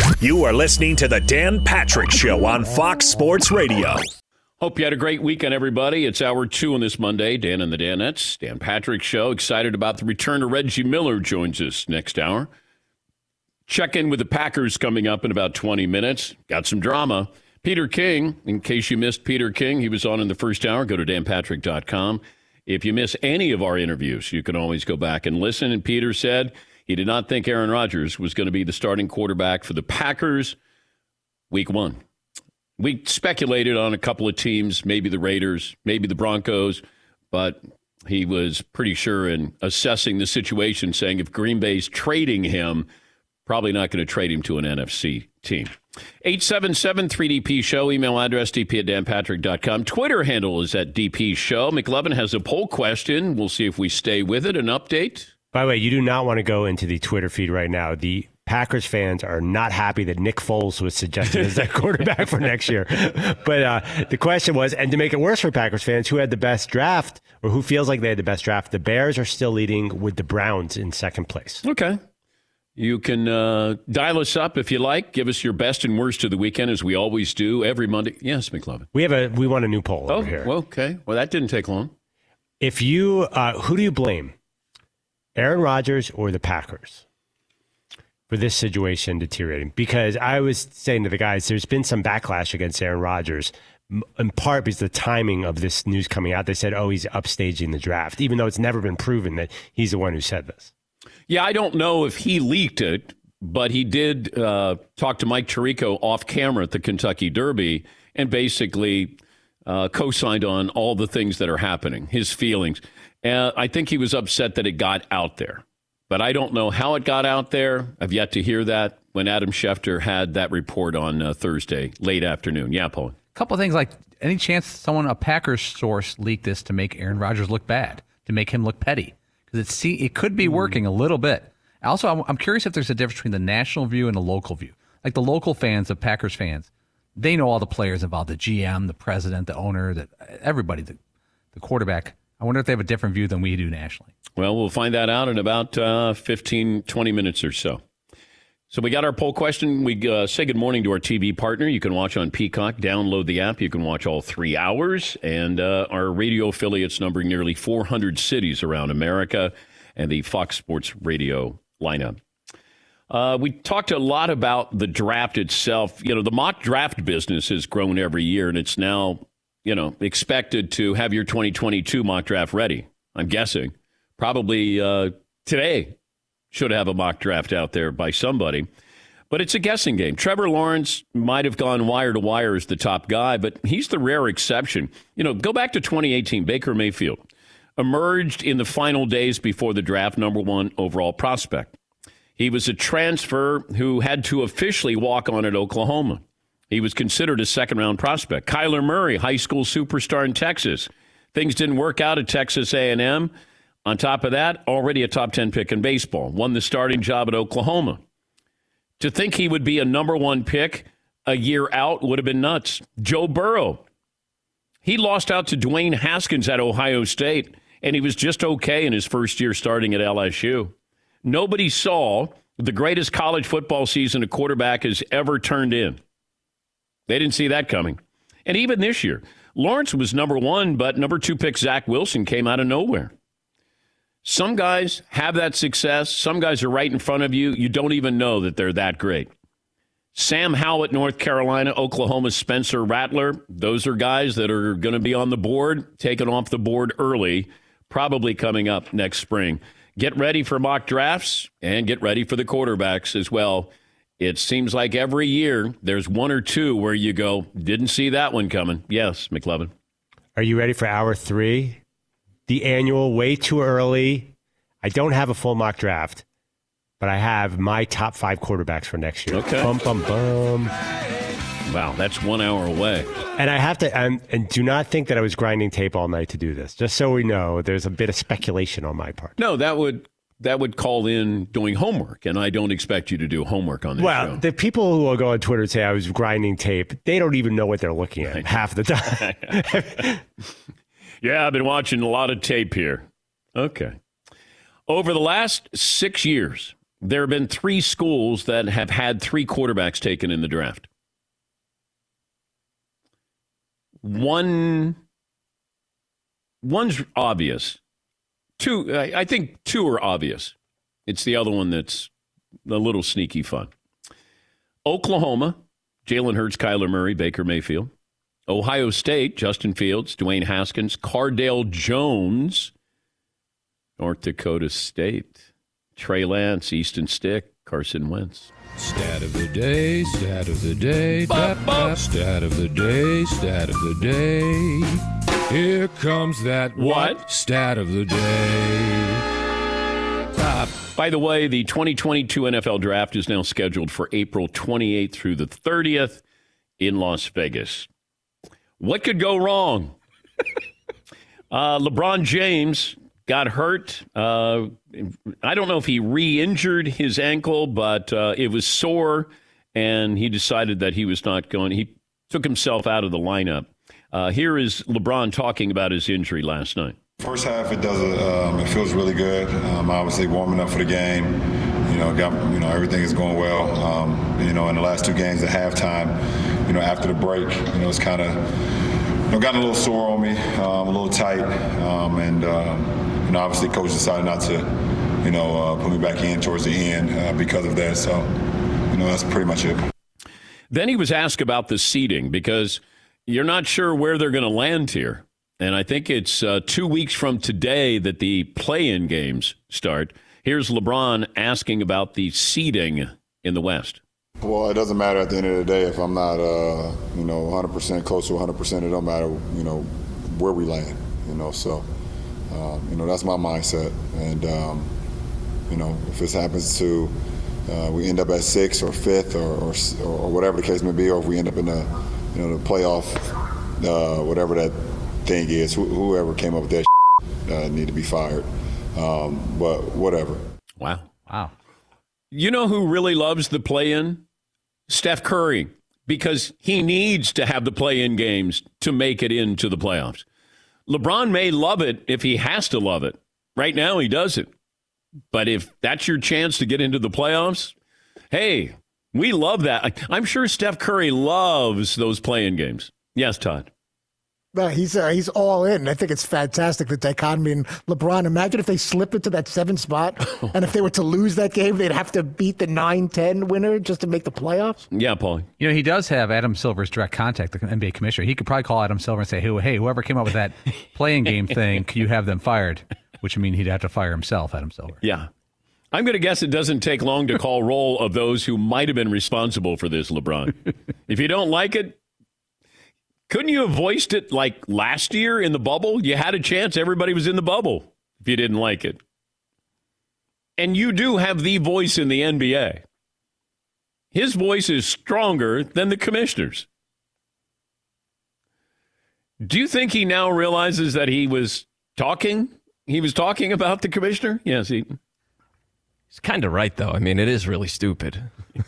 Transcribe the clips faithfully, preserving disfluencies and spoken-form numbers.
You are listening to the Dan Patrick Show on Fox Sports Radio. Hope you had a great weekend, everybody. It's hour two on this Monday. Dan and the Danettes, Dan Patrick Show. Excited about the return of Reggie Miller joins us next hour. Check in with the Packers coming up in about twenty minutes. Got some drama. Peter King, in case you missed Peter King, he was on in the first hour. Go to dan patrick dot com. If you miss any of our interviews, you can always go back and listen. And Peter said he did not think Aaron Rodgers was going to be the starting quarterback for the Packers week one. We speculated on a couple of teams, maybe the Raiders, maybe the Broncos, but he was pretty sure in assessing the situation, saying if Green Bay's trading him, probably not going to trade him to an N F C team. eight seven seven three D P Show. Email address d p at dan patrick dot com. Twitter handle is at D P Show. McLovin has a poll question. We'll see if we stay with it. An update. By the way, you do not want to go into the Twitter feed right now. The Packers fans are not happy that Nick Foles was suggested as their quarterback for next year. But uh, the question was, and to make it worse for Packers fans, who had the best draft or who feels like they had the best draft? The Bears are still leading with the Browns in second place. Okay. You can uh, dial us up if you like. Give us your best and worst of the weekend, as we always do every Monday. Yes, McLovin. We have a we want a new poll oh, over here. Well, okay. Well, that didn't take long. If you, uh, who do you blame, Aaron Rodgers or the Packers, for this situation deteriorating? Because I was saying to the guys, there's been some backlash against Aaron Rodgers, in part because the timing of this news coming out. They said, oh, he's upstaging the draft, even though it's never been proven that he's the one who said this. Yeah, I don't know if he leaked it, but he did uh, talk to Mike Tirico off camera at the Kentucky Derby and basically uh, co-signed on all the things that are happening, his feelings. Uh, I think he was upset that it got out there, but I don't know how it got out there. I've yet to hear that when Adam Schefter had that report on uh, Thursday, late afternoon. Yeah, Paul. A couple of things, like any chance someone, a Packers source, leaked this to make Aaron Rodgers look bad, to make him look petty. Because it, see, it could be working a little bit. Also, I'm, I'm curious if there's a difference between the national view and the local view. Like the local fans of Packers fans, they know all the players involved, the G M, the president, the owner, the, everybody, the, the quarterback. I wonder if they have a different view than we do nationally. Well, we'll find that out in about uh, fifteen, twenty minutes or so. So we got our poll question. We uh, say good morning to our T V partner. You can watch on Peacock. Download the app. You can watch all three hours. And uh, our radio affiliates numbering nearly four hundred cities around America, and the Fox Sports Radio lineup. Uh, we talked a lot about the draft itself. You know, the mock draft business has grown every year, and it's now, you know, expected to have your twenty twenty-two mock draft ready. I'm guessing probably uh, today. Should have a mock draft out there by somebody. But it's a guessing game. Trevor Lawrence might have gone wire to wire as the top guy, but he's the rare exception. You know, go back to twenty eighteen. Baker Mayfield emerged in the final days before the draft, number one overall prospect. He was a transfer who had to officially walk on at Oklahoma. He was considered a second-round prospect. Kyler Murray, high school superstar in Texas. Things didn't work out at Texas A and M. On top of that, already a top ten pick in baseball. Won the starting job at Oklahoma. To think he would be a number one pick a year out would have been nuts. Joe Burrow. He lost out to Dwayne Haskins at Ohio State, and he was just okay in his first year starting at L S U. Nobody saw the greatest college football season a quarterback has ever turned in. They didn't see that coming. And even this year, Lawrence was number one, but number two pick Zach Wilson came out of nowhere. Some guys have that success. Some guys are right in front of you. You don't even know that they're that great. Sam Howell at North Carolina, Oklahoma's Spencer Rattler. Those are guys that are going to be on the board, taken off the board early, probably coming up next spring. Get ready for mock drafts and get ready for the quarterbacks as well. It seems like every year there's one or two where you go, didn't see that one coming. Yes, McLovin. Are you ready for hour three? The annual, way too early. I don't have a full mock draft, but I have my top five quarterbacks for next year. Okay. Bum, bum, bum. Wow, that's one hour away. And I have to, um, and do not think that I was grinding tape all night to do this. Just so we know, there's a bit of speculation on my part. No, that would that would call in doing homework, and I don't expect you to do homework on this well, show. The people who will go on Twitter and say I was grinding tape, they don't even know what they're looking at half the time. Yeah, I've been watching a lot of tape here. Okay. Over the last six years, There have been three schools that have had three quarterbacks taken in the draft. One, one's obvious. Two, I, I think two are obvious. It's the other one that's a little sneaky fun. Oklahoma, Jalen Hurts, Kyler Murray, Baker Mayfield. Ohio State, Justin Fields, Dwayne Haskins, Cardale Jones. North Dakota State, Trey Lance, Easton Stick, Carson Wentz. Stat of the day, stat of the day, da, da, stat of the day, stat of the day. Here comes that What? Stat of the day. Uh, by the way, the twenty twenty-two N F L Draft is now scheduled for April twenty-eighth through the thirtieth in Las Vegas. What could go wrong? uh, LeBron James got hurt. Uh, I don't know if he re-injured his ankle, but uh, it was sore, and he decided that he was not going. He took himself out of the lineup. Uh, here is LeBron talking about his injury last night. First half, it does. Um, it feels really good. Um, obviously, warming up for the game. You know, got you know everything is going well. Um, you know, in the last two games at halftime, you know, after the break, you know, it's kind of you know gotten a little sore on me, um, a little tight, um, and um, you know, obviously, coach decided not to, you know, uh, put me back in towards the end uh, because of that. So, you know, that's pretty much it. Then he was asked about the seeding because you're not sure where they're going to land here. And I think it's uh, two weeks from today that the play-in games start. Here's LeBron asking about the seeding in the West. Well, it doesn't matter at the end of the day if I'm not, uh, you know, one hundred percent close to one hundred percent. It don't matter, you know, where we land, you know. So, um, you know, that's my mindset. And, um, you know, if this happens to uh, we end up at sixth or fifth or, or or whatever the case may be, or if we end up in the, you know, the playoff, uh, whatever that thing is, wh- whoever came up with that shit, uh, need to be fired. Um, but whatever. Wow. Wow. You know who really loves the play-in? Steph Curry, because he needs to have the play-in games to make it into the playoffs. LeBron may love it if he has to love it. Right now, he doesn't. But if that's your chance to get into the playoffs, hey, we love that. I'm sure Steph Curry loves those play-in games. Yes, Todd. No, he's uh, he's all in. I think it's fantastic, the dichotomy in LeBron. Imagine if they slip into that seventh spot, and if they were to lose that game, they'd have to beat the nine ten winner just to make the playoffs. Yeah, Paulie. You know, he does have Adam Silver's direct contact, the N B A commissioner. He could probably call Adam Silver and say, hey, hey whoever came up with that playing game thing, can you have them fired? Which would mean he'd have to fire himself, Adam Silver. Yeah. I'm going to guess it doesn't take long to call roll of those who might have been responsible for this, LeBron. If you don't like it, couldn't you have voiced it like last year in the bubble? You had a chance. Everybody was in the bubble if you didn't like it. And you do have the voice in the N B A. His voice is stronger than the commissioner's. Do you think he now realizes that he was talking? He was talking about the commissioner? Yes, he... He's kind of right, though. I mean, it is really stupid.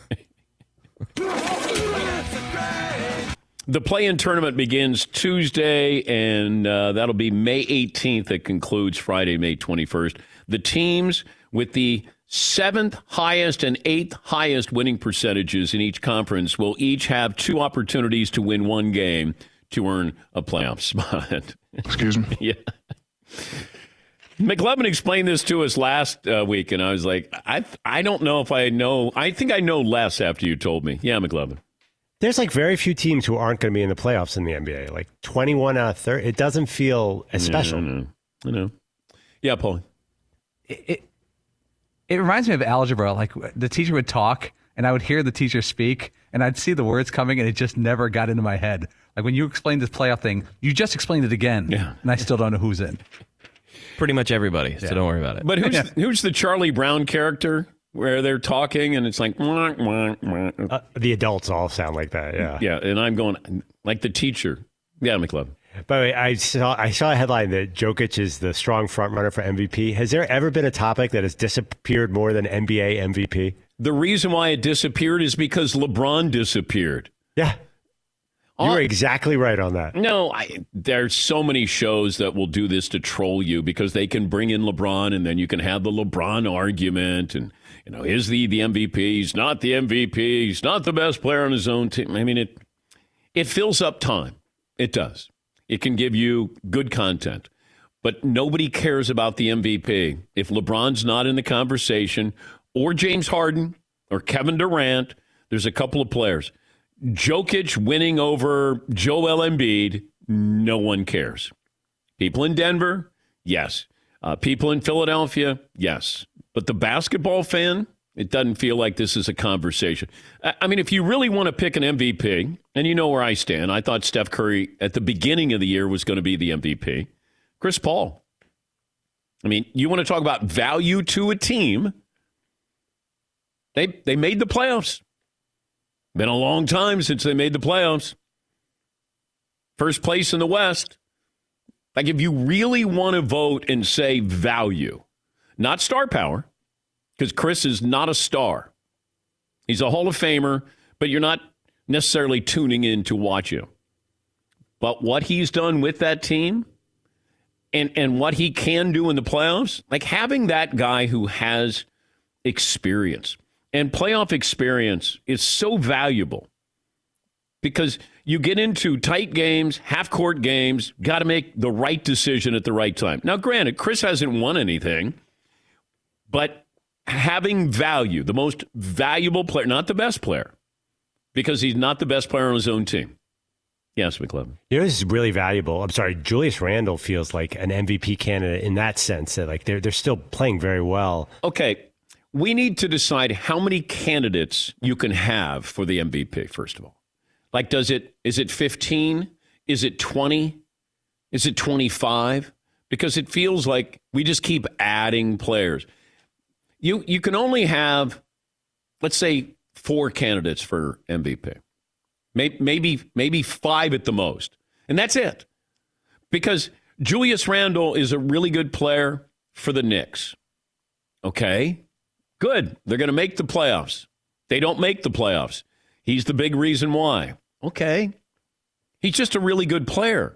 The play-in tournament begins Tuesday, and uh, that'll be May eighteenth. It concludes Friday, May twenty-first. The teams with the seventh highest and eighth highest winning percentages in each conference will each have two opportunities to win one game to earn a playoff spot. Excuse me? Yeah. McLevin explained this to us last uh, week, and I was like, I I don't know if I know. I think I know less after you told me. Yeah, McLevin. There's like very few teams who aren't going to be in the playoffs in the N B A. Like twenty-one out of thirty. It doesn't feel as special. I know. I know. Yeah, Paul. It, it, it reminds me of algebra. Like the teacher would talk, and I would hear the teacher speak, and I'd see the words coming, and it just never got into my head. Like when you explained this playoff thing, you just explained it again, yeah. and I still don't know who's in. Pretty much everybody, so Yeah. don't worry about it. But who's Yeah. who's the Charlie Brown character where they're talking and it's like, wah, wah, wah. Uh, the adults all sound like that. Yeah. yeah, and I'm going like the teacher. Yeah, McLevin. By the way, I saw I saw a headline that Jokic is the strong front runner for M V P. Has there ever been a topic that has disappeared more than N B A M V P? The reason why it disappeared is because LeBron disappeared. Yeah. You're exactly right on that. No, I, there's so many shows that will do this to troll you because they can bring in LeBron and then you can have the LeBron argument and, you know, is he the M V P? He's not the M V P. He's not the best player on his own team. I mean, it it fills up time. It does. It can give you good content. But nobody cares about the M V P if LeBron's not in the conversation, or James Harden or Kevin Durant. There's a couple of players. Jokic winning over Joel Embiid, no one cares. People in Denver, yes. Uh, people in Philadelphia, yes. But the basketball fan, it doesn't feel like this is a conversation. I, I mean, if you really want to pick an M V P, and you know where I stand, I thought Steph Curry at the beginning of the year was going to be the M V P. Chris Paul. I mean, you want to talk about value to a team, they they made the playoffs. Been a long time since they made the playoffs. First place in the West. Like, if you really want to vote and say value, not star power, because Chris is not a star. He's a Hall of Famer, but you're not necessarily tuning in to watch him. But what he's done with that team and, and what he can do in the playoffs, like having that guy who has experience. And playoff experience is so valuable because you get into tight games, half-court games, got to make the right decision at the right time. Now, granted, Chris hasn't won anything, but having value, the most valuable player, not the best player, because he's not the best player on his own team. Yes, McLevin. You know, this is really valuable. I'm sorry, Julius Randle feels like an M V P candidate in that sense, that like they're they're still playing very well. Okay. We need to decide how many candidates you can have for the M V P, first of all. Like, does it, is it fifteen? Is it twenty? Is it twenty-five? Because it feels like we just keep adding players. You you can only have, let's say, four candidates for M V P. Maybe, maybe, maybe five at the most. And that's it. Because Julius Randle is a really good player for the Knicks. Okay? Good. They're going to make the playoffs. They don't make the playoffs. He's the big reason why. Okay. He's just a really good player.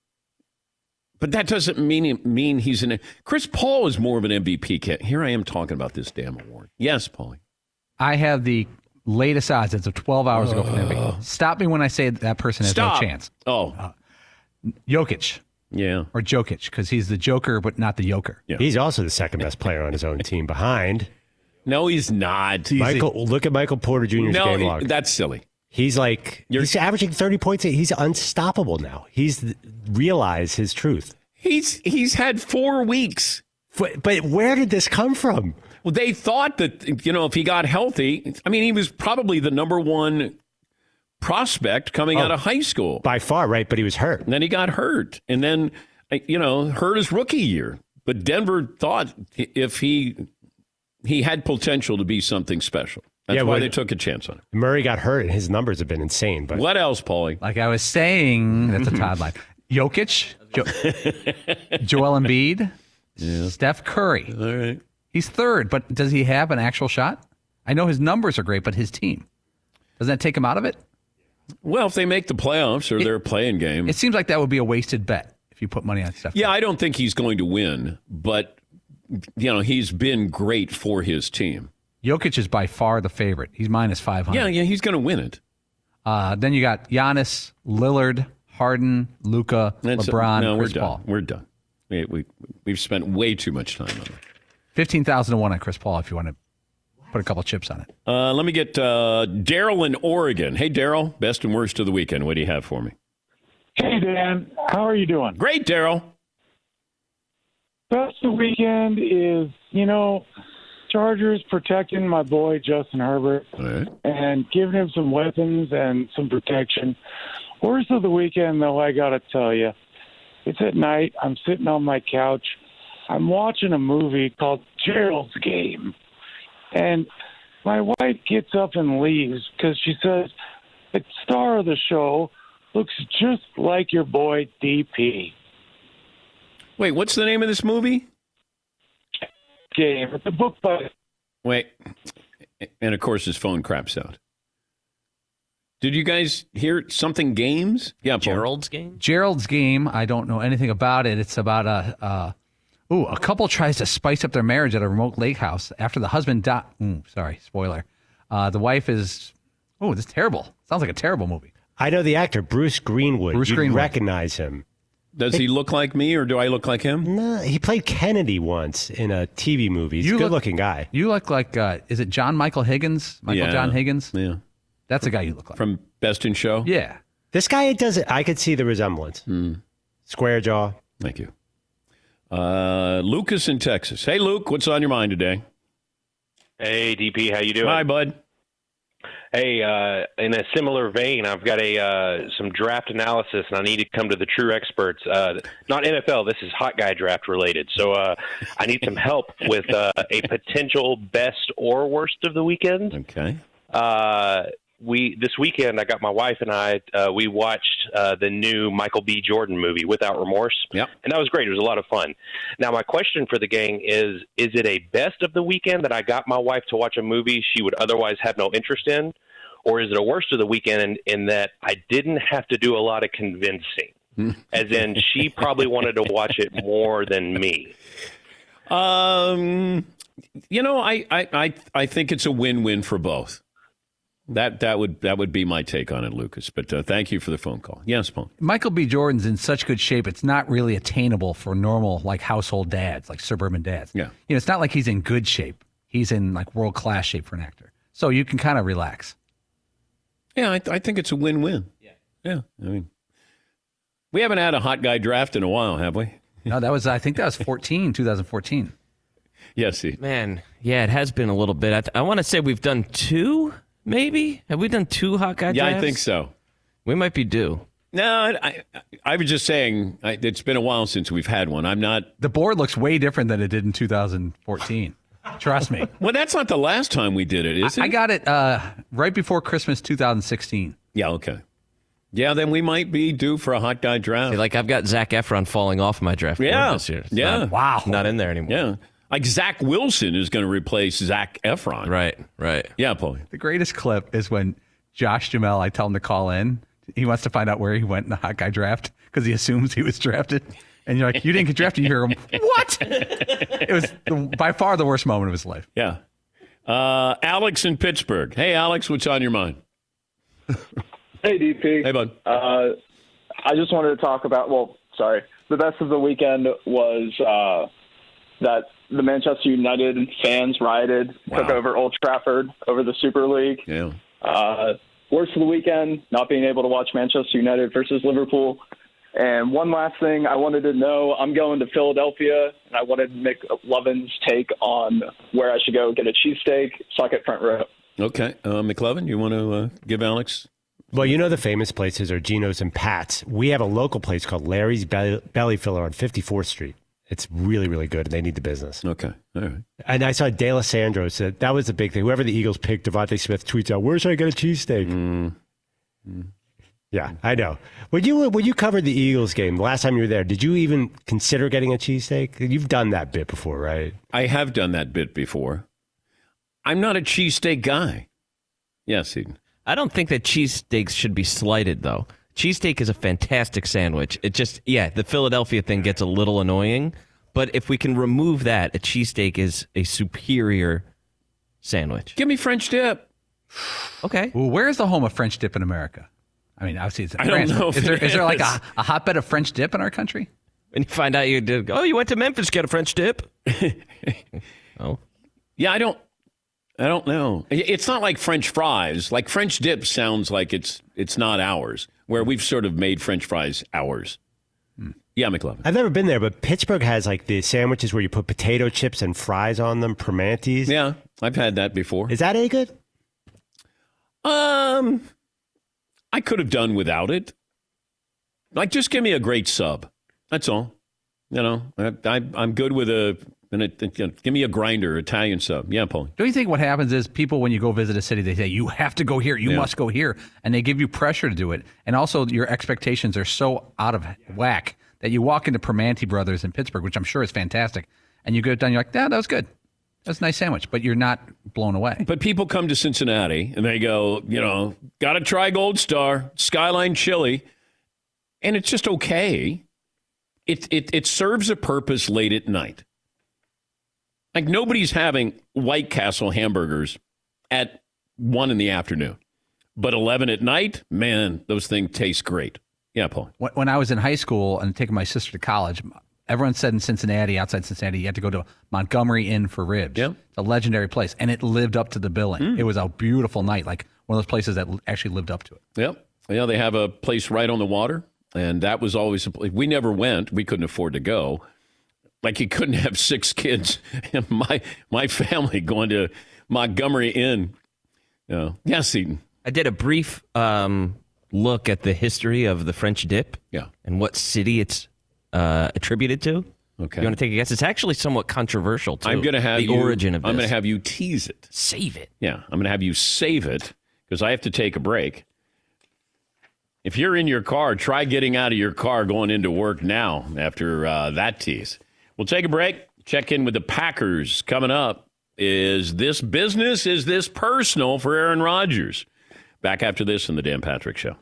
But that doesn't mean mean he's an... Chris Paul is more of an M V P candidate. Here I am talking about this damn award. Yes, Paulie. I have the latest odds as of twelve hours ago for the M V P. Stop me when I say that person has Stop. no chance. Oh. Uh, Jokic. Yeah. Or Jokic, because he's the Joker, but not the Joker. Yeah. He's also the second best player on his own team behind... No, he's not. Michael, look at Michael Porter Junior's no, game log. That's silly. He's like, You're, he's averaging thirty points. He's unstoppable now. He's realized his truth. He's he's had four weeks. But, but where did this come from? Well, they thought that, you know, if he got healthy, I mean, he was probably the number one prospect coming oh, out of high school. By far, right? But he was hurt. And then he got hurt. And then, you know, hurt his rookie year. But Denver thought if he... He had potential to be something special. That's yeah, why they took a chance on him. Murray got hurt, and his numbers have been insane. But what else, Paulie? Like I was saying, that's a Todd line. Jokic, jo- Joel Embiid, yeah. Steph Curry. All right. He's third, but does he have an actual shot? I know his numbers are great, but his team. Doesn't that take him out of it? Well, if they make the playoffs or it, they're playing game. It seems like that would be a wasted bet if you put money on Steph Curry. Yeah, I don't think he's going to win, but... You know, he's been great for his team. Jokic is by far the favorite. He's minus five hundred. Yeah, yeah, he's going to win it. Uh, then you got Giannis, Lillard, Harden, Luka, That's LeBron, a, no, Chris we're Paul. Done. We're done. We, we, we've spent way too much time on it. fifteen thousand to one on Chris Paul if you want to put a couple chips on it. Uh, let me get uh, Daryl in Oregon. Hey, Daryl, best and worst of the weekend. What do you have for me? Hey, Dan. How are you doing? Great, Daryl. Best of the weekend is, you know, Chargers protecting my boy Justin Herbert right. and giving him some weapons and some protection. Worst of the weekend, though, I got to tell you, it's at night. I'm sitting on my couch. I'm watching a movie called Gerald's Game. And my wife gets up and leaves because she says the star of the show looks just like your boy D P. Wait, what's the name of this movie? Game. It's a book by... Wait. And, of course, his phone craps out. Did you guys hear something games? Yeah, Paul. Gerald's Game? Gerald's Game. I don't know anything about it. It's about a, uh, ooh, a couple tries to spice up their marriage at a remote lake house after the husband died. Mm, sorry, spoiler. Uh, the wife is, oh, this is terrible. Sounds like a terrible movie. I know the actor, Bruce Greenwood. Bruce You'd Greenwood. recognize him. Does he look like me or do I look like him? No, he played Kennedy once in a T V movie. He's You a look- good-looking guy. You look like, uh, is it John Michael Higgins? Michael Yeah. John Higgins? Yeah. That's the guy you look like. From Best in Show? Yeah. This guy does it. I could see the resemblance. Square jaw. Thank you. Uh, Lucas in Texas. Hey, Luke, what's on your mind today? Hey, D P, how you doing? Hi, bud. Hey, uh, in a similar vein, I've got a uh, some draft analysis, and I need to come to the true experts. Uh, not N F L. This is hot guy draft related. So uh, I need some help with uh, a potential best or worst of the weekend. Okay. Uh, we this weekend, I got my wife and I. Uh, we watched uh, the new Michael B. Jordan movie, Without Remorse. Yep. And that was great. It was a lot of fun. Now, my question for the gang is: is it a best of the weekend that I got my wife to watch a movie she would otherwise have no interest in? Or is it a worst of the weekend in, in that I didn't have to do a lot of convincing? As in, she probably wanted to watch it more than me. Um, you know, I, I, I, I think it's a win-win for both. That that would that would be my take on it, Lucas. But uh, thank you for the phone call. Yes, Paul. Michael B. Jordan's in such good shape, it's not really attainable for normal, like, household dads, like suburban dads. Yeah. You know, it's not like he's in good shape. He's in, like, world-class shape for an actor. So you can kind of relax. Yeah, I, I think it's a win-win. Yeah. Yeah. I mean, we haven't had a hot guy draft in a while, have we? No, that was, I think that was fourteen, twenty fourteen. Yes, see. Man, yeah, it has been a little bit. I, th- I want to say we've done two, maybe? Have we done two hot guy Yeah, drafts? I think so. We might be due. No, I, I, I was just saying I, it's been a while since we've had one. I'm not. The board looks way different than it did in two thousand fourteen. Trust me. Well, that's not the last time we did it, is it? I got it uh, right before Christmas two thousand sixteen. Yeah, okay. Yeah, then we might be due for a hot guy draft. See, like, I've got Zach Efron falling off my draft board Yeah, this year. It's yeah. Not, Wow. Not in there anymore. Yeah. Like Zach Wilson is going to replace Zach Efron. Right, right. Yeah, Paul. The greatest clip is when Josh Jamel, I tell him to call in. He wants to find out where he went in the hot guy draft because he assumes he was drafted. And you're like, you didn't get drafted. You hear him, what? It was the, by far the worst moment of his life. Yeah. Uh, Alex in Pittsburgh. Hey, Alex, what's on your mind? Hey, D P. Hey, bud. Uh, I just wanted to talk about, well, sorry. The best of the weekend was uh, that the Manchester United fans rioted, Wow. took over Old Trafford over the Super League. Yeah. Uh, worst of the weekend, not being able to watch Manchester United versus Liverpool. And one last thing I wanted to know, I'm going to Philadelphia, and I wanted Mick Lovin's take on where I should go get a cheesesteak, suck at front row. Okay. Uh, McLovin, you want to uh, give Alex? Well, you know the famous places are Geno's and Pat's. We have a local place called Larry's Belly, Belly Filler on fifty-fourth Street. It's really, really good, and they need the business. Okay. All right. And I saw De La Sandro said that was the big thing. Whoever the Eagles picked, Devontae Smith tweets out, where should I get a cheesesteak? Mm. Mm. Yeah, I know. When you when you covered the Eagles game, the last time you were there, did you even consider getting a cheesesteak? You've done that bit before, right? I have done that bit before. I'm not a cheesesteak guy. Yes, Eden. I don't think that cheesesteaks should be slighted, though. Cheesesteak is a fantastic sandwich. It just, yeah, the Philadelphia thing gets a little annoying. But if we can remove that, a cheesesteak is a superior sandwich. Give me French dip. Okay. Well, where is the home of French dip in America? I mean, obviously it's in I don't France. know Is if there, it is there like is. a, a hotbed of French dip in our country? And you find out you did, oh, you went to Memphis to get a French dip? Oh. Yeah, I don't. I don't know. It's not like French fries. Like French dip sounds like it's it's not ours, where we've sort of made French fries ours. Hmm. Yeah, McLovin. I've never been there, but Pittsburgh has like the sandwiches where you put potato chips and fries on them, Primanti's. Yeah, I've had that before. Is that any good? Um, I could have done without it. Like, just give me a great sub. That's all. You know, I, I, I'm good with a, and a, you know, give me a grinder, Italian sub. Yeah, Paul. Don't you think what happens is people, when you go visit a city, they say, you have to go here, you Yeah. must go here. And they give you pressure to do it. And also your expectations are so out of whack that you walk into Primanti Brothers in Pittsburgh, which I'm sure is fantastic. And you go down, you're like, yeah, that was good. That's a nice sandwich, but you're not blown away. But people come to Cincinnati and they go, you know, got to try Gold Star, Skyline Chili, and it's just okay. It, it, it serves a purpose late at night. Like nobody's having White Castle hamburgers at one in the afternoon. But eleven at night, man, those things taste great. Yeah, Paul. When I was in high school and taking my sister to college, everyone said in Cincinnati, outside Cincinnati, you had to go to Montgomery Inn for ribs. Yeah. It's a legendary place, and it lived up to the billing. Mm. It was a beautiful night, like one of those places that actually lived up to it. Yep. Yeah, they have a place right on the water, and that was always a place. We never went. We couldn't afford to go. Like you couldn't have six kids and my my family going to Montgomery Inn. You know. Yeah, Seton. I did a brief um, look at the history of the French dip. Yeah. And what city it's uh, attributed to. Okay. You want to take a guess? It's actually somewhat controversial, too. I'm going to have the you, origin of this. I'm going to have you tease it. Save it. Yeah, I'm going to have you save it because I have to take a break. If you're in your car, try getting out of your car going into work now after uh, that tease. We'll take a break. Check in with the Packers coming up. Is this business? Is this personal for Aaron Rodgers? Back after this in the Dan Patrick Show.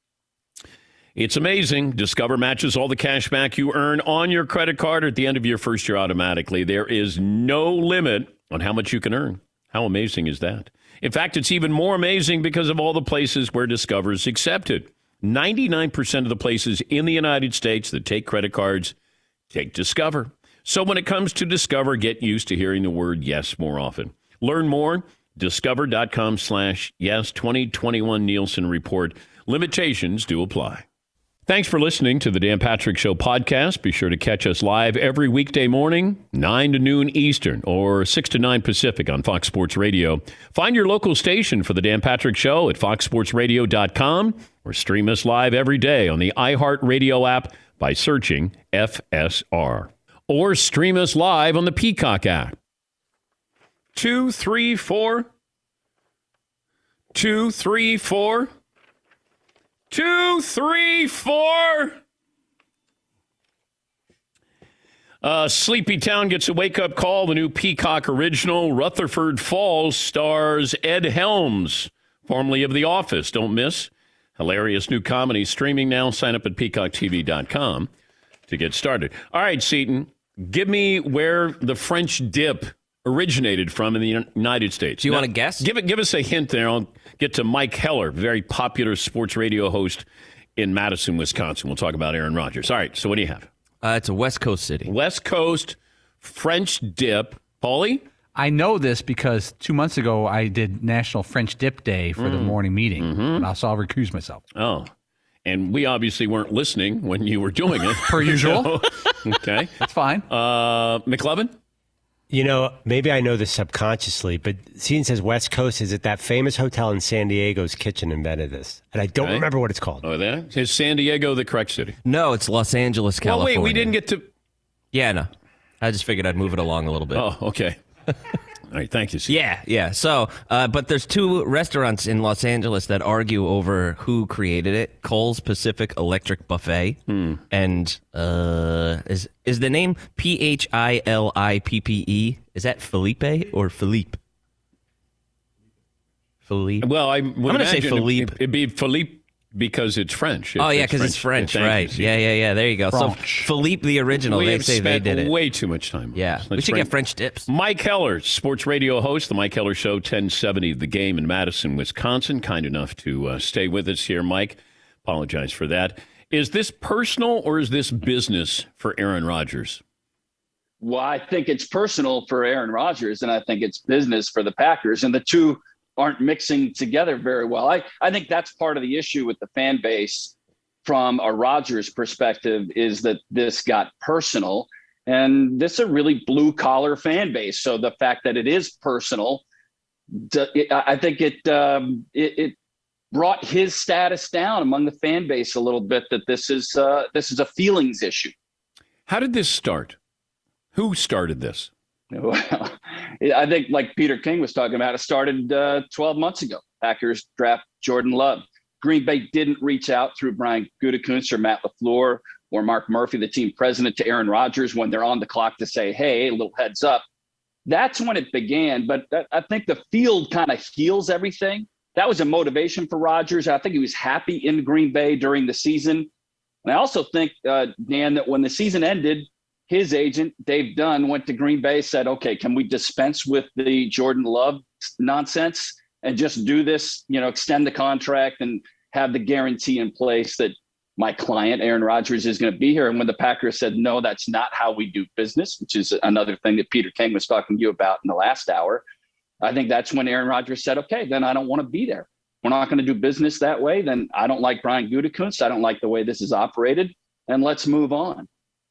It's amazing. Discover matches all the cash back you earn on your credit card at the end of your first year automatically. There is no limit on how much you can earn. How amazing is that? In fact, it's even more amazing because of all the places where Discover is accepted. ninety-nine percent of the places in the United States that take credit cards take Discover. So when it comes to Discover, get used to hearing the word yes more often. Learn more. Discover.com slash yes, twenty twenty-one Nielsen Report. Limitations do apply. Thanks for listening to the Dan Patrick Show podcast. Be sure to catch us live every weekday morning, nine to noon Eastern or six to nine Pacific on Fox Sports Radio. Find your local station for the Dan Patrick Show at fox sports radio dot com or stream us live every day on the iHeartRadio app by searching F S R. Or stream us live on the Peacock app. Two, three, four. Two, three, four. Two, three, four. Uh, Sleepy Town gets a wake-up call. The new Peacock original, Rutherford Falls, stars Ed Helms, formerly of The Office. Don't miss. Hilarious new comedy streaming now. Sign up at peacock t v dot com to get started. All right, Seton, give me where the French dip originated from in the United States. Do you now, want to guess? Give it. Give us a hint there. I'll get to Mike Heller, very popular sports radio host in Madison, Wisconsin. We'll talk about Aaron Rodgers. All right, so what do you have? Uh, it's a West Coast city. West Coast French dip. Paulie? I know this because two months ago I did National French Dip Day for mm. the morning meeting, mm-hmm. and so I'll recuse myself. Oh, and we obviously weren't listening when you were doing it. Per usual. Okay. That's fine. Uh, McLovin? You know, maybe I know this subconsciously, but Seton says West Coast. Is it that famous hotel in San Diego's kitchen invented this? And I don't okay. remember what it's called. Oh, there? Is San Diego the correct city? No, it's Los Angeles, California. Well, wait, we didn't get to... Yeah, no. I just figured I'd move it along a little bit. Oh, okay. All right, thank you, Seton. Yeah, yeah. So, uh, but there's two restaurants in Los Angeles that argue over who created it. Cole's Pacific Electric Buffet. Hmm. And uh, is is the name P H I L I P P E? Is that Felipe or Philippe? Philippe. Well, I would I'm going to say Philippe. It, it'd be Philippe because it's French. It's, oh, yeah, because it's French, it's French right. Yeah, yeah, yeah. There you go. French. So Philippe, the original, we they have say spent they did it. way too much time. Yeah, we should bring... get French dips. Mike Heller, sports radio host, the Mike Heller Show, ten seventy The Game in Madison, Wisconsin. Kind enough to uh, stay with us here, Mike. Apologize for that. Is this personal or is this business for Aaron Rodgers? Well, I think it's personal for Aaron Rodgers, and I think it's business for the Packers, and the two aren't mixing together very well. I, I think that's part of the issue with the fan base from a Rodgers perspective is that this got personal, and this is a really blue collar fan base. So the fact that it is personal, I think it, um, it, it brought his status down among the fan base a little bit, that this is uh, this is a feelings issue. How did this start? Who started this? Well, I think, like Peter King was talking about, it started uh, twelve months ago. Packers draft Jordan Love. Green Bay didn't reach out through Brian Gutekunst or Matt LaFleur or Mark Murphy, the team president, to Aaron Rodgers when they're on the clock to say, hey, a little heads up. that's when it began. But that, I think the field kind of heals everything. That was a motivation for Rodgers. I think he was happy in Green Bay during the season. And I also think, uh, Dan, that when the season ended, his agent, Dave Dunn, went to Green Bay, said, okay, can we dispense with the Jordan Love nonsense and just do this, you know, extend the contract and have the guarantee in place that my client, Aaron Rodgers, is going to be here. And when the Packers said, no, that's not how we do business, which is another thing that Peter King was talking to you about in the last hour, I think that's when Aaron Rodgers said, okay, then I don't want to be there. We're not going to do business that way. Then I don't like Brian Gutekunst. I don't like the way this is operated. And let's move on.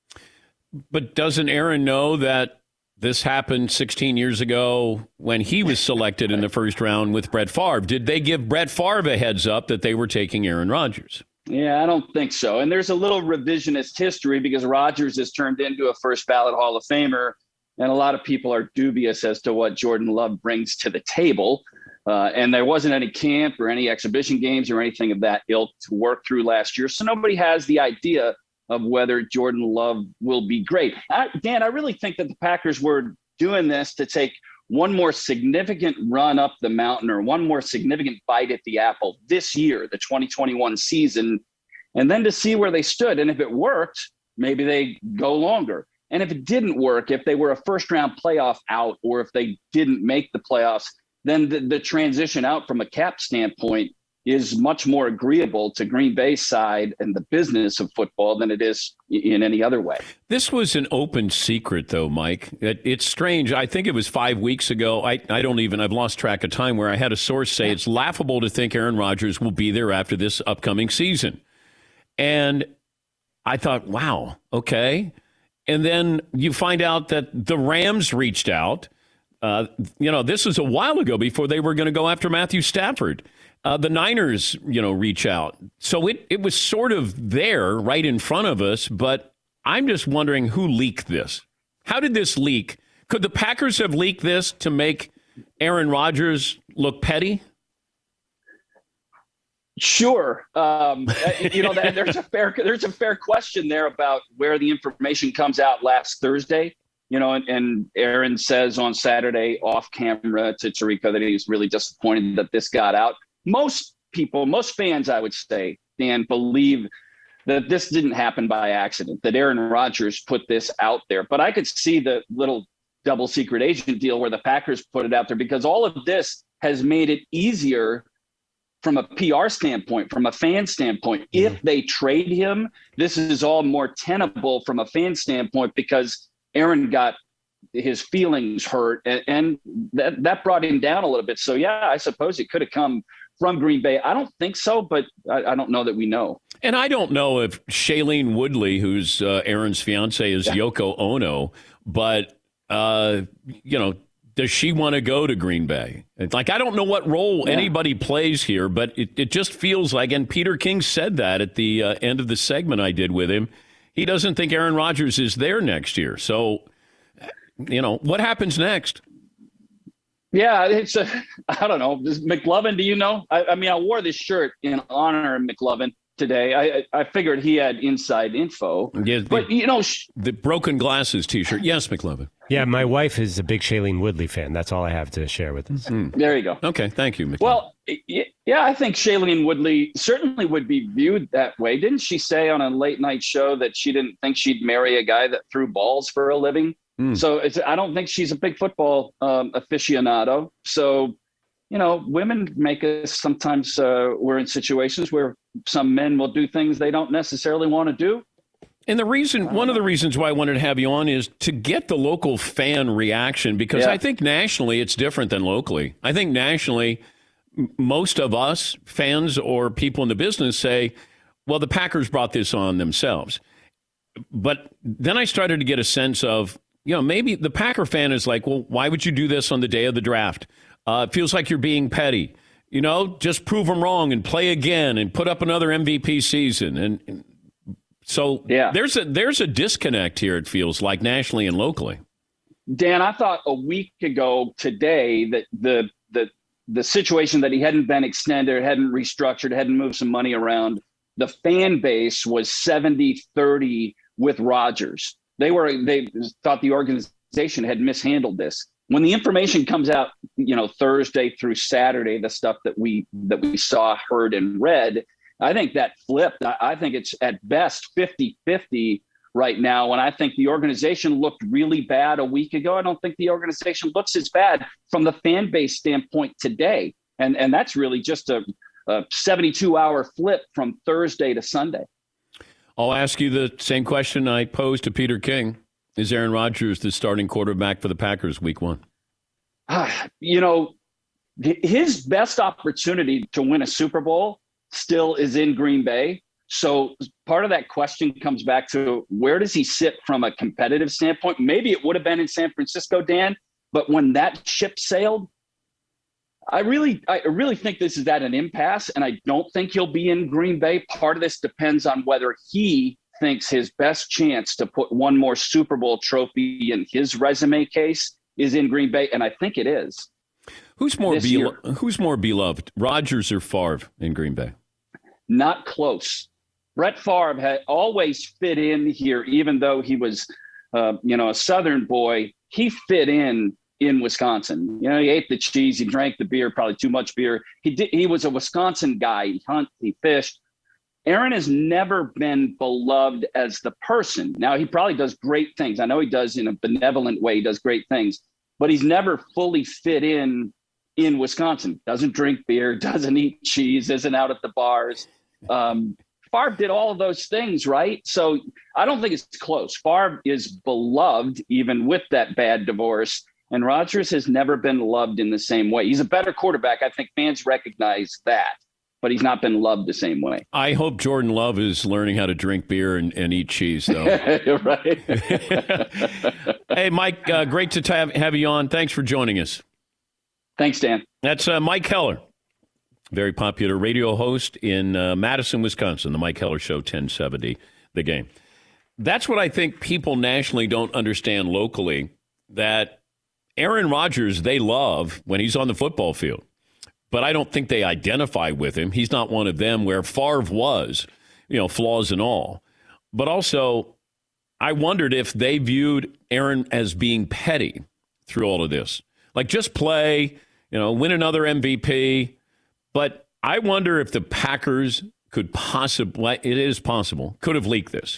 But doesn't Aaron know that this happened sixteen years ago when he was selected in the first round with Brett Favre? Did they give Brett Favre a heads up that they were taking Aaron Rodgers? Yeah, I don't think so. And there's a little revisionist history because Rodgers has turned into a first ballot Hall of Famer. And a lot of people are dubious as to what Jordan Love brings to the table. Uh, and there wasn't any camp or any exhibition games or anything of that ilk to work through last year. So nobody has the idea of whether Jordan Love will be great. I, Dan, I really think that the Packers were doing this to take one more significant run up the mountain or one more significant bite at the apple this year, the twenty twenty-one season, and then to see where they stood. And if it worked, maybe they go longer. And if it didn't work, if they were a first round playoff out or if they didn't make the playoffs, then the, the transition out from a cap standpoint is much more agreeable to Green Bay's side and the business of football than it is in any other way. This was an open secret, though, Mike. It, it's strange. I think it was five weeks ago. I, I don't even, I've lost track of time, where I had a source say it's laughable to think Aaron Rodgers will be there after this upcoming season. And I thought, wow, okay. And then you find out that the Rams reached out. Uh, you know, this was a while ago before they were going to go after Matthew Stafford. Uh, the Niners, you know, reach out. So it, it was sort of there right in front of us, but I'm just wondering who leaked this. How did this leak? Could the Packers have leaked this to make Aaron Rodgers look petty? Sure. Um, you know, there's a fair there's a fair question there about where the information comes out last Thursday. You know, and, and Aaron says on Saturday off camera to Tariqa that he was really disappointed that this got out. Most people, most fans, I would say, Dan, believe that this didn't happen by accident, that Aaron Rodgers put this out there. But I could see the little double secret agent deal where the Packers put it out there because all of this has made it easier from a P R standpoint, from a fan standpoint. Mm-hmm. If they trade him, this is all more tenable from a fan standpoint because Aaron got his feelings hurt and, and that, that brought him down a little bit. So, yeah, I suppose it could have come from Green Bay. I don't think so, but I, I don't know that we know. And I don't know if Shailene Woodley, who's uh, Aaron's fiance, is yeah. Yoko Ono, but, uh, you know, does she want to go to Green Bay? It's like, I don't know what role yeah. anybody plays here, but it, it just feels like, and Peter King said that at the uh, end of the segment I did with him, he doesn't think Aaron Rodgers is there next year. So, you know, what happens next? Yeah, it's a, I don't know. McLovin, do you know? I, I mean, I wore this shirt in honor of McLovin today. I I figured he had inside info. Yeah, the, but, you know. Sh- the Broken Glasses T-shirt. Yes, McLovin. Yeah, my wife is a big Shailene Woodley fan. That's all I have to share with us. Mm. There you go. Okay, thank you, McLovin. Well, yeah, I think Shailene Woodley certainly would be viewed that way. Didn't she say on a late night show that she didn't think she'd marry a guy that threw balls for a living? Mm. So it's, I don't think she's a big football um, aficionado. So, you know, women make us sometimes uh, we're in situations where some men will do things they don't necessarily want to do. And the reason, one of the reasons why I wanted to have you on is to get the local fan reaction, because yeah. I think nationally it's different than locally. I think nationally, most of us fans or people in the business say, well, the Packers brought this on themselves. But then I started to get a sense of, you know, maybe the Packer fan is like, well, why would you do this on the day of the draft? Uh, it feels like you're being petty. You know, just prove them wrong and play again and put up another M V P season. And, and so yeah. there's a there's a disconnect here, it feels like, nationally and locally. Dan, I thought a week ago today that the the the situation that he hadn't been extended, hadn't restructured, hadn't moved some money around, the fan base was seventy thirty with Rodgers. They were they thought the organization had mishandled this. when the information comes out, you know, Thursday through Saturday, the stuff that we that we saw, heard, and read, I think that flipped. I, I think it's at best fifty-fifty right now. And I think the organization looked really bad a week ago. I don't think the organization looks as bad from the fan base standpoint today. And and that's really just a, a seventy-two hour flip from Thursday to Sunday. I'll ask you the same question I posed to Peter King. Is Aaron Rodgers the starting quarterback for the Packers week one? Uh, you know, his best opportunity to win a Super Bowl still is in Green Bay. So part of that question comes back to where does he sit from a competitive standpoint? Maybe it would have been in San Francisco, Dan, but when that ship sailed, I really, I really think this is at an impasse, and I don't think he'll be in Green Bay. Part of this depends on whether he thinks his best chance to put one more Super Bowl trophy in his resume case is in Green Bay, and I think it is. Who's more be- Who's more beloved, Rodgers or Favre in Green Bay? Not close. Brett Favre had always fit in here, even though he was, uh, you know, a Southern boy. He fit in in Wisconsin. You know, he ate the cheese, he drank the beer, probably too much beer. He did. He was a Wisconsin guy. He hunted, he fished. Aaron has never been beloved as the person. Now, he probably does great things. I know he does in a benevolent way. He does great things, but he's never fully fit in in Wisconsin. Doesn't drink beer, doesn't eat cheese, isn't out at the bars. Um, Favre did all of those things, right? So I don't think it's close. Favre is beloved even with that bad divorce. And Rodgers has never been loved in the same way. He's a better quarterback. I think fans recognize that, but he's not been loved the same way. I hope Jordan Love is learning how to drink beer and, and eat cheese, though. Right. Hey, Mike, uh, great to have, have you on. Thanks for joining us. Thanks, Dan. That's uh, Mike Heller, very popular radio host in uh, Madison, Wisconsin, the Mike Heller Show, ten seventy, The Game. That's what I think people nationally don't understand locally, that Aaron Rodgers, they love when he's on the football field. But I don't think they identify with him. He's not one of them where Favre was, you know, flaws and all. But also, I wondered if they viewed Aaron as being petty through all of this. Like, just play, you know, win another M V P. But I wonder if the Packers could possibly, it is possible, could have leaked this.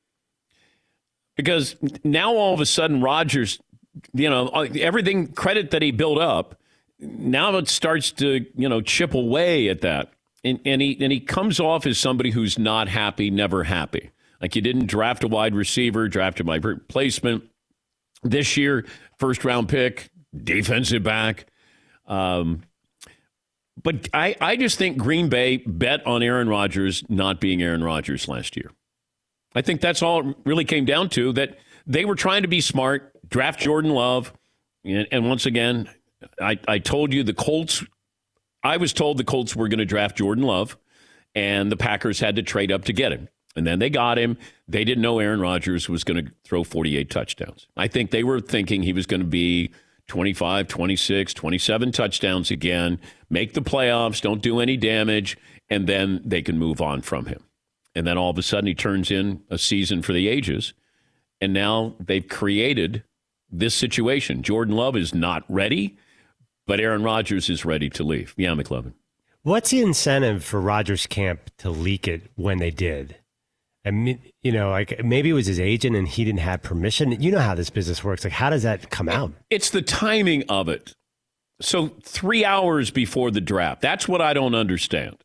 Because now all of a sudden Rodgers, you know, everything credit that he built up, now it starts to, you know, chip away at that. And, and he and he comes off as somebody who's not happy, never happy. Like, you didn't draft a wide receiver, drafted my replacement. This year, first round pick, defensive back. Um, but I, I just think Green Bay bet on Aaron Rodgers not being Aaron Rodgers last year. I think that's all it really came down to, that they were trying to be smart, draft Jordan Love. And, and once again, I, I told you the Colts, I was told the Colts were going to draft Jordan Love, and the Packers had to trade up to get him. And then they got him. They didn't know Aaron Rodgers was going to throw forty-eight touchdowns. I think they were thinking he was going to be twenty-five, twenty-six, twenty-seven touchdowns again, make the playoffs, don't do any damage, and then they can move on from him. And then all of a sudden he turns in a season for the ages. And now they've created this situation. Jordan Love is not ready, but Aaron Rodgers is ready to leave. Yeah, McLovin. What's the incentive for Rodgers' camp to leak it when they did? I mean, you know, like maybe it was his agent and he didn't have permission. You know how this business works. Like, how does that come out? It's the timing of it. So three hours before the draft. That's what I don't understand.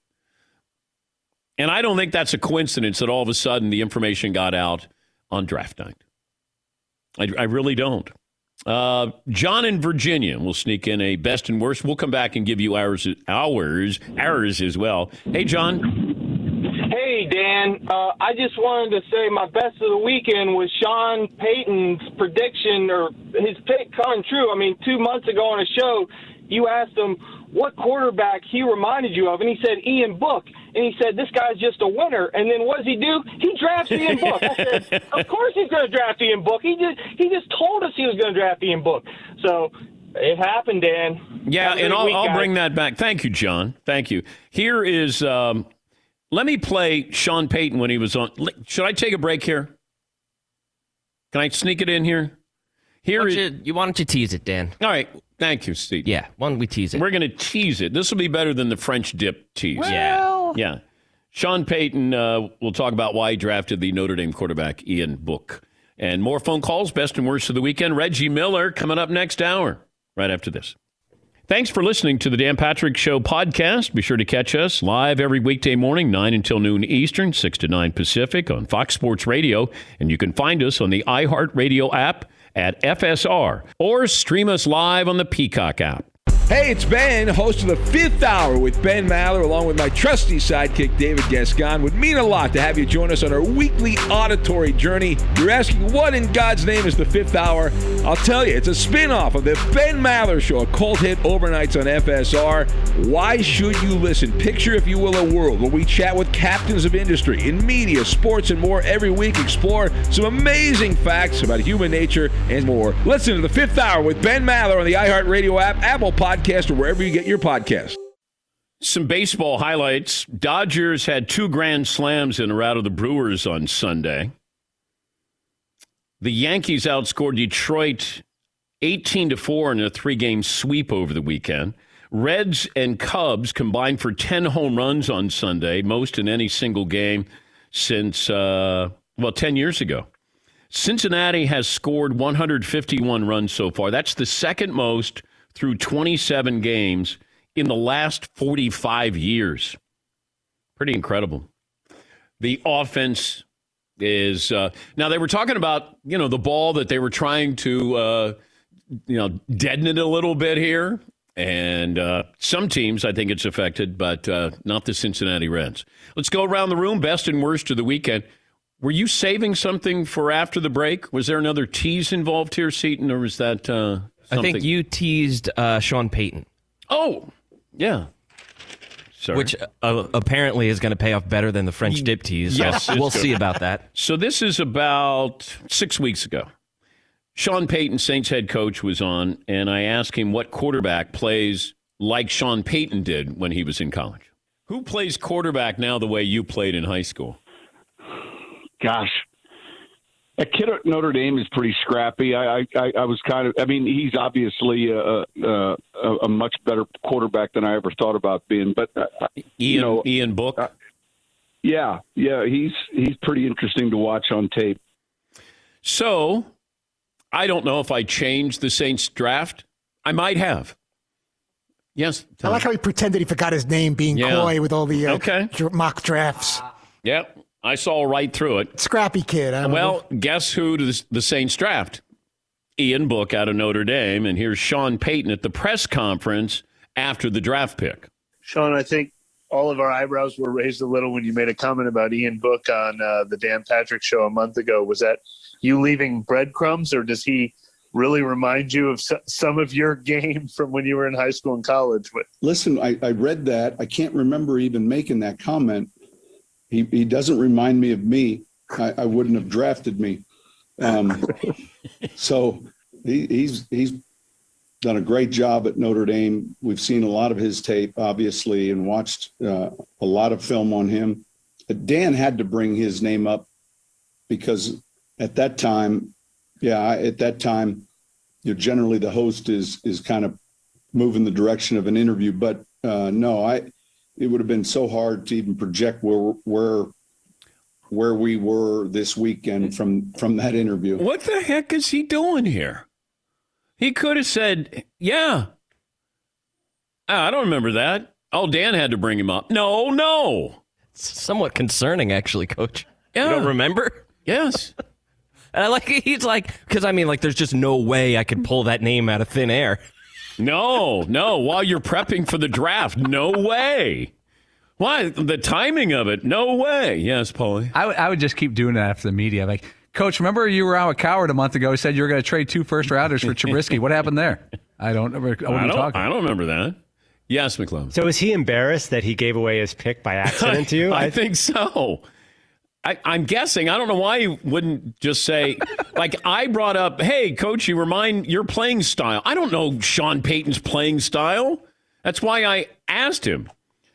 And I don't think that's a coincidence that all of a sudden the information got out on draft night. I, I really don't. Uh, John in Virginia will sneak in a best and worst. We'll come back and give you ours, ours, ours as well. Hey, John. Hey, Dan. Uh, I just wanted to say my best of the weekend was Sean Payton's prediction, or his pick coming true. I mean, two months ago on a show, you asked him what quarterback he reminded you of, and he said Ian Book. And he said, this guy's just a winner. And then what does he do? He drafts Ian Book. I said, of course he's going to draft Ian Book. He just, he just told us he was going to draft Ian Book. So it happened, Dan. Yeah, and I'll, week, I'll bring that back. Thank you, John. Thank you. Here is, um, let me play Sean Payton when he was on. Should I take a break here? Can I sneak it in here? Here Why it, don't you, you, why don't you tease it, Dan? All right. Thank you, Steve. Yeah, why don't we tease it? We're going to tease it. This will be better than the French dip tease. Yeah. Yeah. Sean Payton uh, will talk about why he drafted the Notre Dame quarterback, Ian Book. And more phone calls, best and worst of the weekend. Reggie Miller coming up next hour, right after this. Thanks for listening to the Dan Patrick Show podcast. Be sure to catch us live every weekday morning, nine until noon Eastern, six to nine Pacific on Fox Sports Radio. And you can find us on the iHeartRadio app at F S R or stream us live on the Peacock app. Hey, it's Ben, host of the Fifth Hour with Ben Maller, along with my trusty sidekick, David Gascon. Would mean a lot to have you join us on our weekly auditory journey. You're asking, what in God's name is the Fifth Hour? I'll tell you, it's a spin-off of the Ben Maller Show, a cult hit overnights on F S R. Why should you listen? Picture, if you will, a world where we chat with captains of industry in media, sports, and more every week. Explore some amazing facts about human nature and more. Listen to the Fifth Hour with Ben Maller on the iHeartRadio app, Apple Podcasts, or wherever you get your podcast. Some baseball highlights. Dodgers had two grand slams in a rout of the Brewers on Sunday. The Yankees outscored Detroit eighteen to four in a three-game sweep over the weekend. Reds and Cubs combined for ten home runs on Sunday, most in any single game since, uh, well, ten years ago. Cincinnati has scored one hundred fifty-one runs so far. That's the second most through twenty-seven games in the last forty-five years. Pretty incredible. The offense is, uh, now they were talking about, you know, the ball that they were trying to, uh, you know, deaden it a little bit here. And uh, some teams, I think it's affected, but uh, not the Cincinnati Reds. Let's go around the room, best and worst of the weekend. Were you saving something for after the break? Was there another tease involved here, Seton, or was that uh, something? I think you teased uh, Sean Payton. Oh, yeah. Sorry. Which uh, apparently is going to pay off better than the French dip tease. So Yes. we'll see about that. So this is about six weeks ago. Sean Payton, Saints head coach, was on, and I asked him what quarterback plays like Sean Payton did when he was in college. Who plays quarterback now the way you played in high school? Gosh, a kid at Notre Dame is pretty scrappy. I, I, I was kind of, I mean, he's obviously a, a, a much better quarterback than I ever thought about being. But uh, Ian, you know, Ian Book. Uh, yeah, yeah, he's he's pretty interesting to watch on tape. So, I don't know if I changed the Saints draft. I might have. Yes. I like how he pretended he forgot his name, being Yeah. coy with all the uh, Okay. dr- mock drafts. Yep. I saw right through it. Scrappy kid. I don't Well, know. guess who the, the Saints draft? Ian Book out of Notre Dame. And here's Sean Payton at the press conference after the draft pick. Sean, I think all of our eyebrows were raised a little when you made a comment about Ian Book on uh, the Dan Patrick Show a month ago. Was that you leaving breadcrumbs, or does he really remind you of s- some of your game from when you were in high school and college? Listen, I, I read that. I can't remember even making that comment. He he doesn't remind me of me. I, I wouldn't have drafted me. Um, so he, he's he's done a great job at Notre Dame. We've seen a lot of his tape, obviously, and watched uh, a lot of film on him. Dan had to bring his name up because at that time, yeah, I- at that time, you know, generally the host is is kind of moving the direction of an interview. But uh, no, I. It would have been so hard to even project where where where we were this weekend from from that interview. What the heck is he doing here? He could have said, yeah. I don't remember that. Oh, Dan had to bring him up. No, no. It's somewhat concerning, actually, Coach. Yeah. You don't remember? Yes. And I like he's like, because I mean, like, there's just no way I could pull that name out of thin air. No, no. While you're prepping for the draft, no way. Why? The timing of it, no way. Yes, Paulie. I would I would just keep doing that after the media. Like, Coach, remember you were out with Coward a month ago. He said you were going to trade two first rounders for Trubisky. What happened there? I don't remember. What I are you don't, talking? I don't remember that. Yes, McClellan. So is he embarrassed that he gave away his pick by accident to you? I, I think so. I, I'm guessing. I don't know why he wouldn't just say, like, I brought up, hey, Coach, you remind your playing style. I don't know Sean Payton's playing style. That's why I asked him.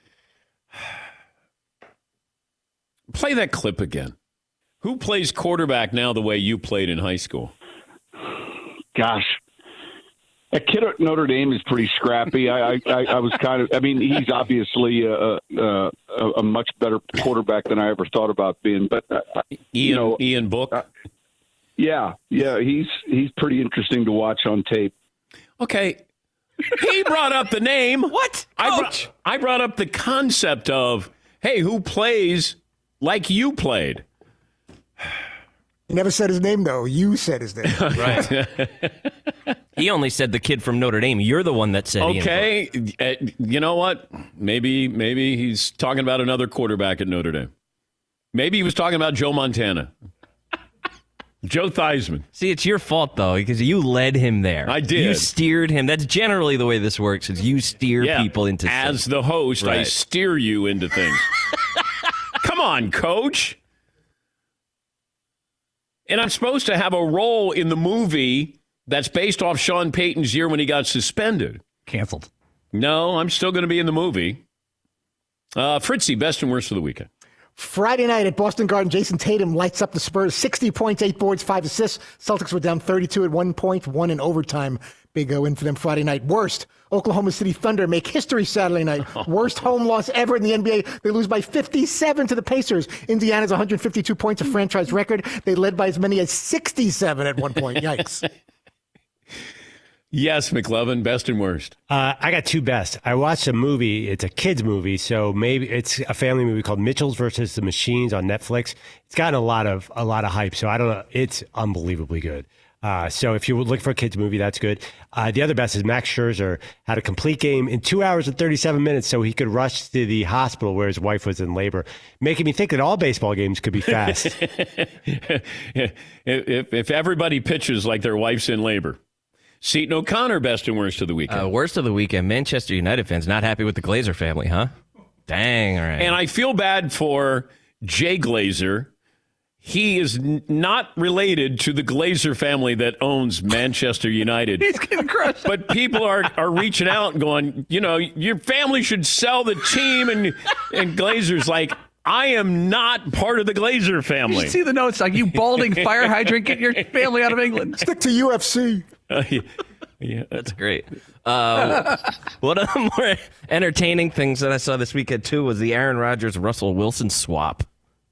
Play that clip again. Who plays quarterback now the way you played in high school? gosh. That kid at Notre Dame is pretty scrappy. I, I, I was kind of, I mean, he's obviously a, a, a much better quarterback than I ever thought about being. But, uh, Ian, you know, Ian Book? Uh, yeah, yeah, he's he's pretty interesting to watch on tape. Okay. He brought up the name. What? I brought, I brought up the concept of, hey, who plays like you played? He never said his name, though. You said his name. Right. He only said the kid from Notre Dame. You're the one that said Ian Okay. Uh, you know what? Maybe maybe he's talking about another quarterback at Notre Dame. Maybe he was talking about Joe Montana. Joe Theismann. See, it's your fault, though, because you led him there. I did. You steered him. That's generally the way this works, is you steer Yeah, people into As things. the host, I Right. steer you into things. Come on, coach. And I'm supposed to have a role in the movie that's based off Sean Payton's year when he got suspended. Canceled. No, I'm still going to be in the movie. Uh, Fritzy, best and worst of the weekend. Friday night at Boston Garden, Jason Tatum lights up the Spurs. sixty points, eight boards, five assists. Celtics were down thirty-two at one point, one in overtime. Big uh, win for them Friday night. Worst, Oklahoma City Thunder make history Saturday night. Worst home loss ever in the N B A. They lose by fifty-seven to the Pacers. Indiana's one hundred fifty-two points, a franchise record. They led by as many as sixty-seven at one point. Yikes. Yes, McLovin, best and worst. Uh, I got two best. I watched a movie. It's a kids movie, so maybe it's a family movie called Mitchells versus the Machines on Netflix. It's gotten a lot of a lot of hype, so I don't know. It's unbelievably good. Uh, so if you would look for a kids movie, that's good. Uh, the other best is Max Scherzer had a complete game in two hours and thirty-seven minutes, so he could rush to the hospital where his wife was in labor, making me think that all baseball games could be fast. if, if everybody pitches like their wife's in labor. Seton O'Connor, best and worst of the weekend. Uh, worst of the weekend, Manchester United fans not happy with the Glazer family, huh? Dang, all right. And I feel bad for Jay Glazer. He is n- not related to the Glazer family that owns Manchester United. He's getting crushed. But people are, are reaching out and going, you know, your family should sell the team. And, and Glazer's like, I am not part of the Glazer family. You see the notes like, you balding fire hydrant, get your family out of England. Stick to U F C. Uh, yeah, yeah. That's great. Uh, one of the more entertaining things that I saw this weekend, too, was the Aaron Rodgers-Russell Wilson swap.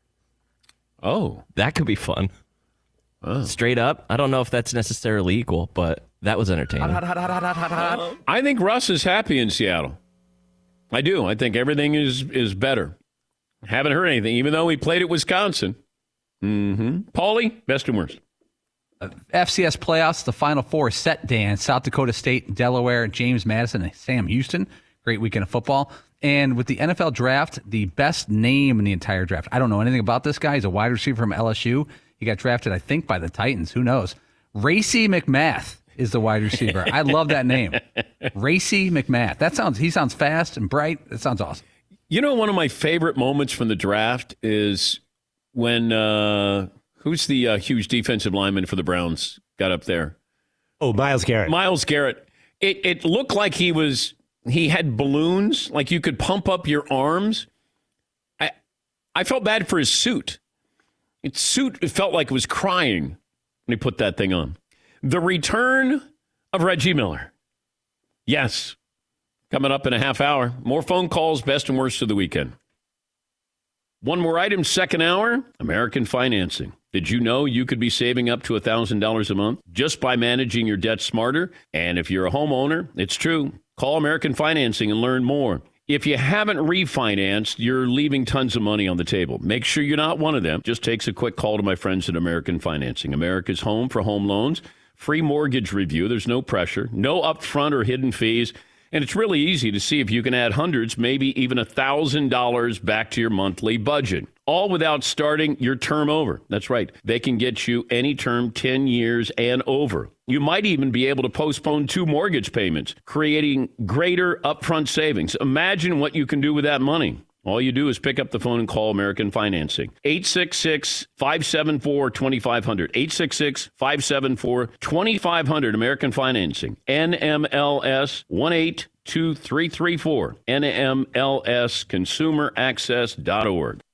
Oh. That could be fun. Oh. Straight up. I don't know if that's necessarily equal, but that was entertaining. Hot, hot, hot, hot, hot, hot, hot. I think Russ is happy in Seattle. I do. I think everything is, is better. Haven't heard anything, even though he played at Wisconsin. Mm-hmm. Paulie, best and worst. F C S playoffs, the Final Four set, Dan. South Dakota State, Delaware, James Madison, and Sam Houston. Great weekend of football. And with the N F L draft, the best name in the entire draft. I don't know anything about this guy. He's a wide receiver from L S U. He got drafted, I think, by the Titans. Who knows? Racey McMath is the wide receiver. I love that name. Racey McMath. That sounds, he sounds fast and bright. That sounds awesome. You know, one of my favorite moments from the draft is when, uh, who's the uh, huge defensive lineman for the Browns got up there? Oh, Myles Garrett. Myles Garrett. It, it looked like he was, he had balloons, like you could pump up your arms. I, I felt bad for his suit. Its suit, it felt like it was crying when he put that thing on. The return of Reggie Miller. Yes. Coming up in a half hour. More phone calls, best and worst of the weekend. One more item, second hour, American Financing. Did you know you could be saving up to one thousand dollars a month just by managing your debt smarter? And if you're a homeowner, it's true. Call American Financing and learn more. If you haven't refinanced, you're leaving tons of money on the table. Make sure you're not one of them. Just takes a quick call to my friends at American Financing. America's home for home loans. Free mortgage review. There's no pressure. No upfront or hidden fees. And it's really easy to see if you can add hundreds, maybe even one thousand dollars back to your monthly budget, all without starting your term over. That's right. They can get you any term ten years and over. You might even be able to postpone two mortgage payments, creating greater upfront savings. Imagine what you can do with that money. All you do is pick up the phone and call American Financing. eight six six, five seven four, two five zero zero. eight six six, five seven four, two five zero zero. American Financing. N M L S one eight two three three four. N M L S consumer access dot org.